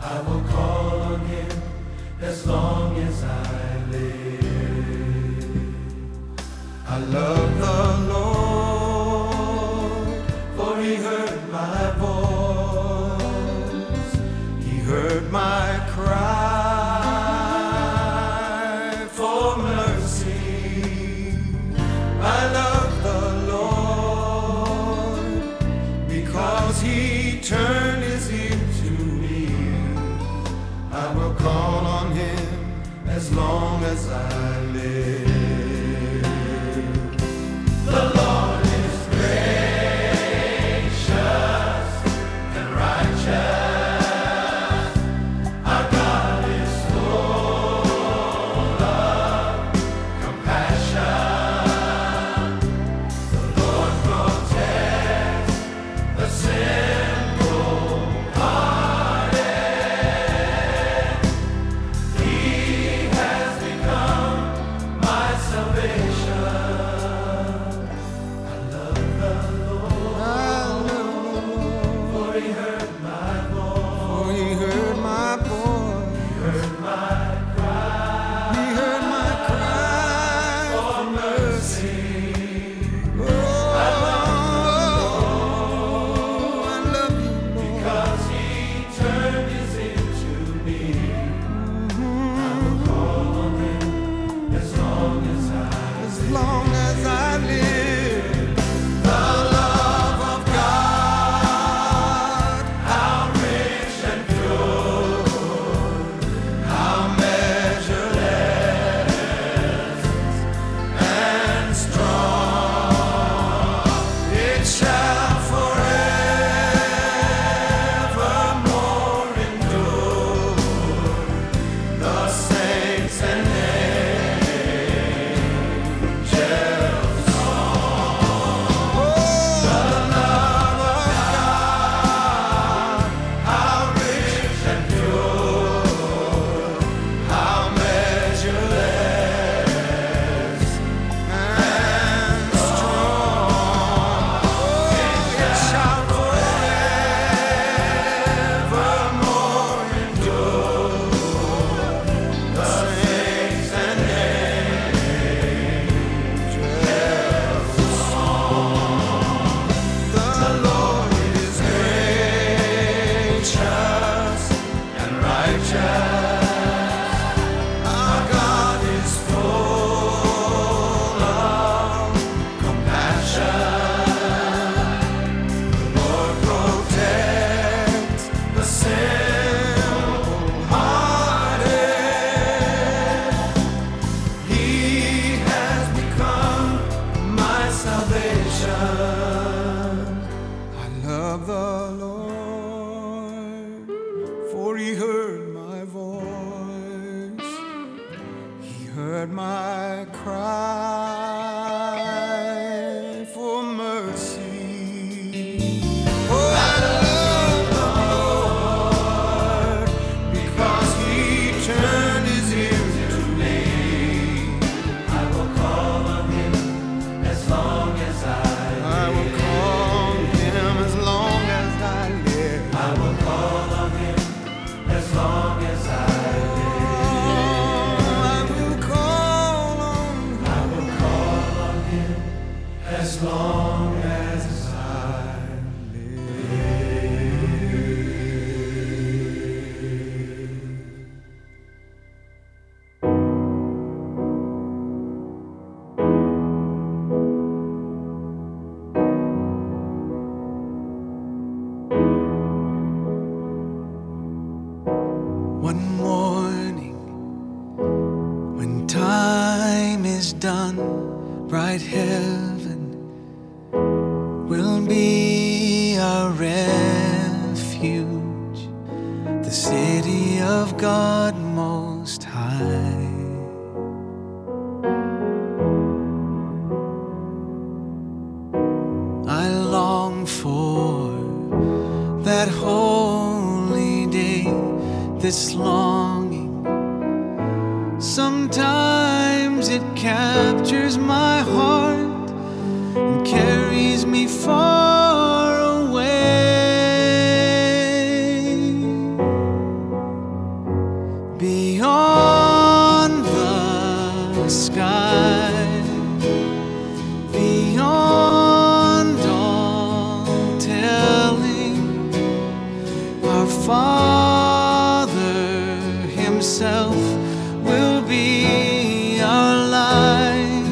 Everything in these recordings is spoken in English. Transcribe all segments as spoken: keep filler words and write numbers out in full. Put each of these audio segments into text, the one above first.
I will call on him as long as I live. I love the Lord, for he heard my voice. He heard my cry for mercy. I love the Lord because he turned his ear to me. I will call on him as long as I live. The Lord is gracious and righteous. Our God is full of compassion. The Lord protects the simple-hearted. He has become my salvation. I love the Lord, for he heard my voice. He heard my voice. He heard my cry He heard my cry for mercy. Oh, I love you, Lord. Because he turned his ear to me, I will call on him as long as I As live. long as I live, the love of God, How rich and pure, how measureless and strong, it shall forevermore endure. The saints and angels song. The love of God, how rich and pure, how measureless and strong. It shall forevermore endure. The saints and angels song. The Lord is gracious and righteous. Our God is full of compassion. The Lord protects the simple-hearted. He has become my salvation. I love the Lord, for he heard my voice. He heard my cry for mercy. Oh, I love the Lord because he turned his ear to me. I will call on him as long as I I will call on him as long as I live. I will call on him as long as I live. I will call on I will call on him as long as I one morning when time is done, bright heaven will be our refuge, the city of God Most High. I long for that holy day, this longing. Sometimes it captures my heart and carries me far away. Father Himself will be our light.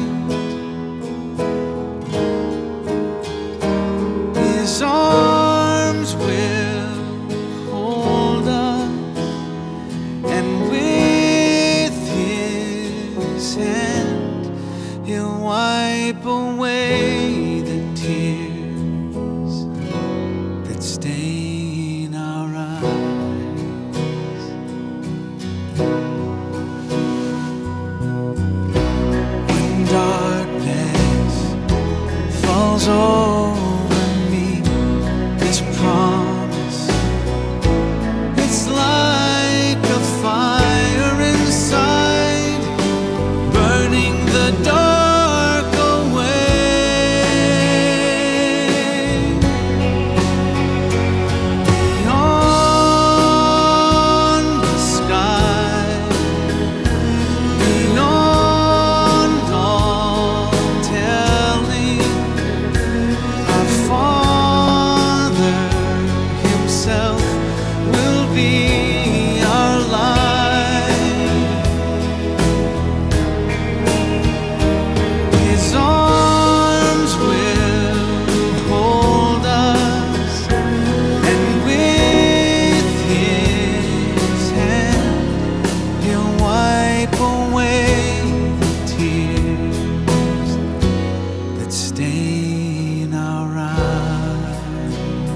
His arms will hold us, and with His hand He'll wipe away the tears that stain our eyes. When darkness falls over me, His promise, it's like a fire inside, burning the dark away. Beyond the sky, beyond all telling, our Father Himself will be our light. His arms will hold us, and with His hand He'll wipe away the tears that stain our eyes.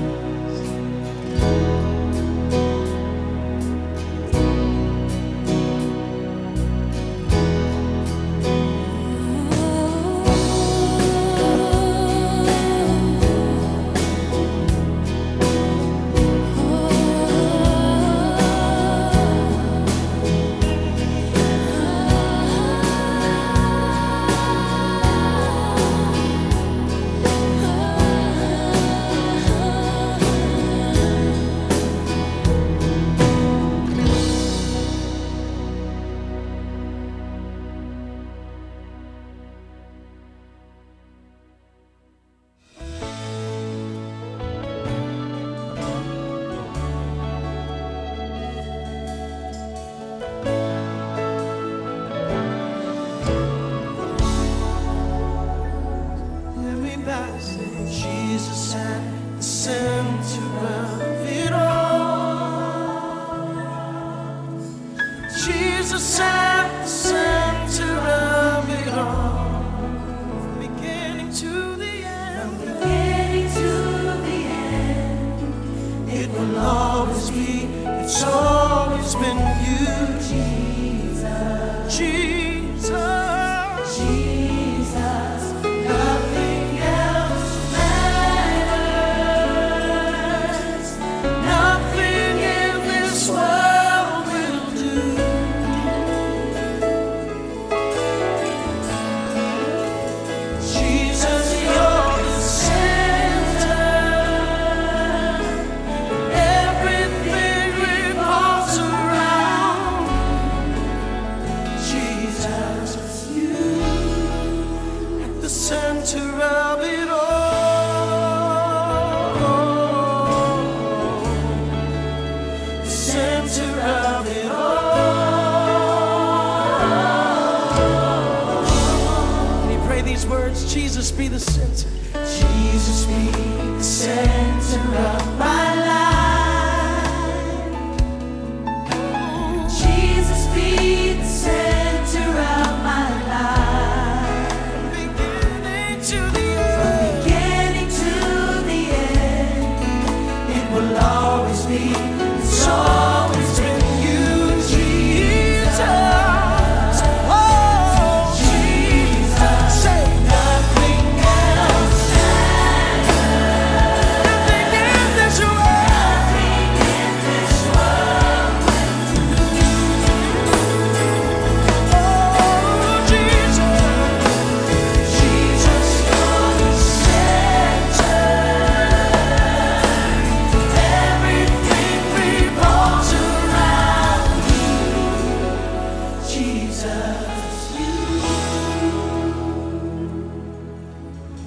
Everybody say Jesus at the center of it all. Jesus at the center of it all. From beginning to the end, Beginning to the end, it will always be, it's always been you, Jesus, Jesus. Jesus, nothing else matters. Nothing in this world will do. Jesus, you're the center. Everything revolves around Jesus, you at the center of it all. The center of it all. Can you pray these words? Jesus, be the center. Jesus, be the center of my life. Jesus, be the center of my life. Beginning to the end, Beginning to the end, it will always be, it's always been you, Jesus. oh, Jesus, say nothing else matters. nothing in this world. Nothing in this world. Oh, Jesus, Jesus, you're the center. Everything revolves around you. Jesus, you.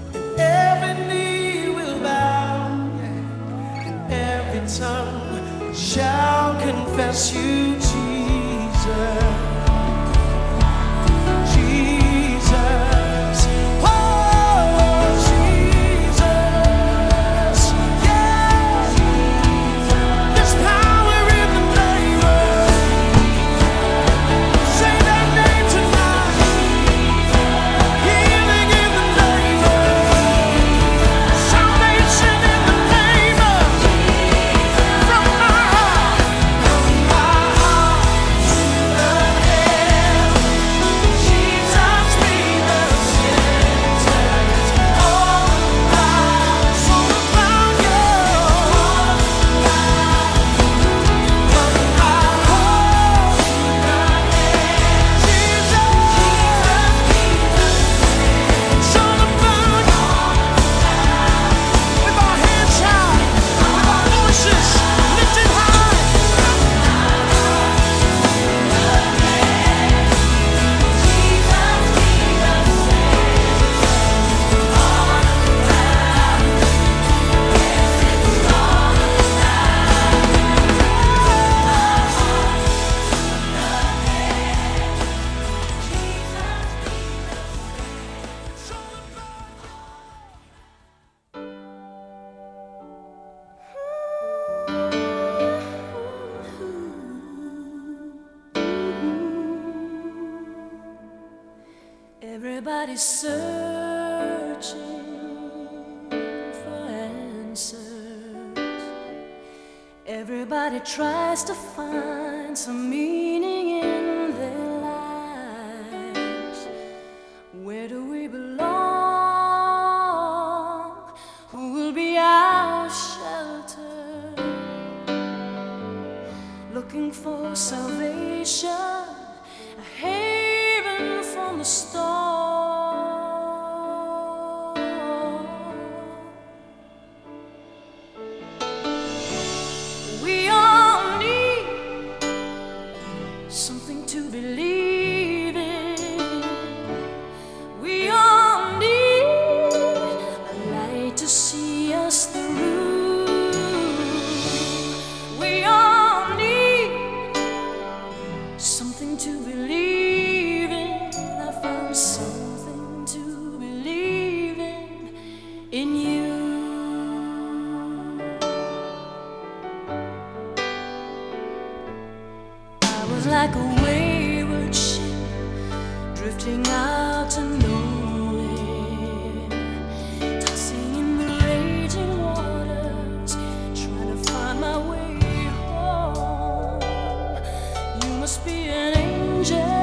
every knee will bow, and every tongue shall confess you, Jesus. Jesus. Oh, Jesus. Yeah. There's power in the name of. Say that name tonight. Healing in the name of. Salvation in the name of. From my heart, from my heart to the head. Jesus be the center. All eyes all around you. From my heart to the head. Jesus be the center. It's all about you. With our hands high, with our voices lifted high. Everybody's searching for answers. Everybody tries to find some meaning in their lives. Where do we belong? Who will be our shelter? Looking for salvation, a haven from the storm. We all need something to believe in. We all need a light to see us through. We all need something to believe in. I found something to believe in in you. I was like a wayward ship drifting out to nowhere, tossing in the raging waters, trying to find my way home. You must be an angel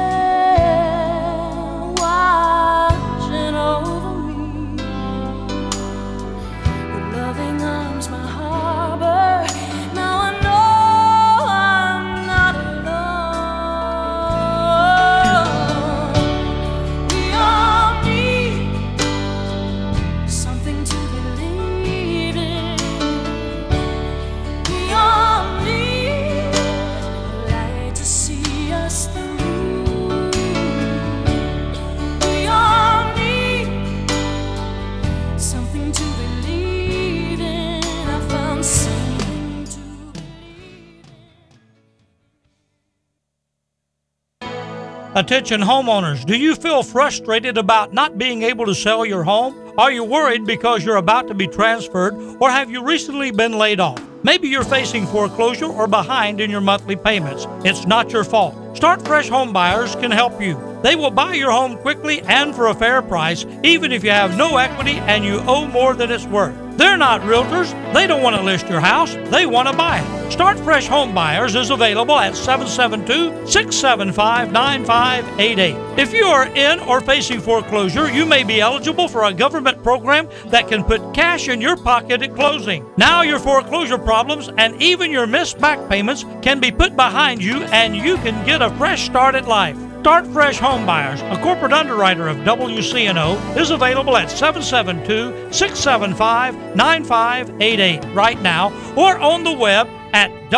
watching over me. Your loving arms, my harbor. Now I know I'm not alone. We all need something to believe in. We all need a light to see us through. We all need something to believe in. I found something to believe in. Attention homeowners, do you feel frustrated about not being able to sell your home? Are you worried because you're about to be transferred, or have you recently been laid off? Maybe you're facing foreclosure or behind in your monthly payments. It's not your fault. Start Fresh Home Buyers can help you. They will buy your home quickly and for a fair price, even if you have no equity and you owe more than it's worth. They're not realtors. They don't want to list your house. They want to buy it. Start Fresh Home Buyers is available at seven seven two, six seven five, nine five eight eight. If you are in or facing foreclosure, you may be eligible for a government program that can put cash in your pocket at closing. Now your foreclosure problems and even your missed back payments can be put behind you, and you can get a fresh start at life. Start Fresh Home Buyers, a corporate underwriter of W C N O, is available at seven seven two, six seven five, nine five eight eight right now, or on the web at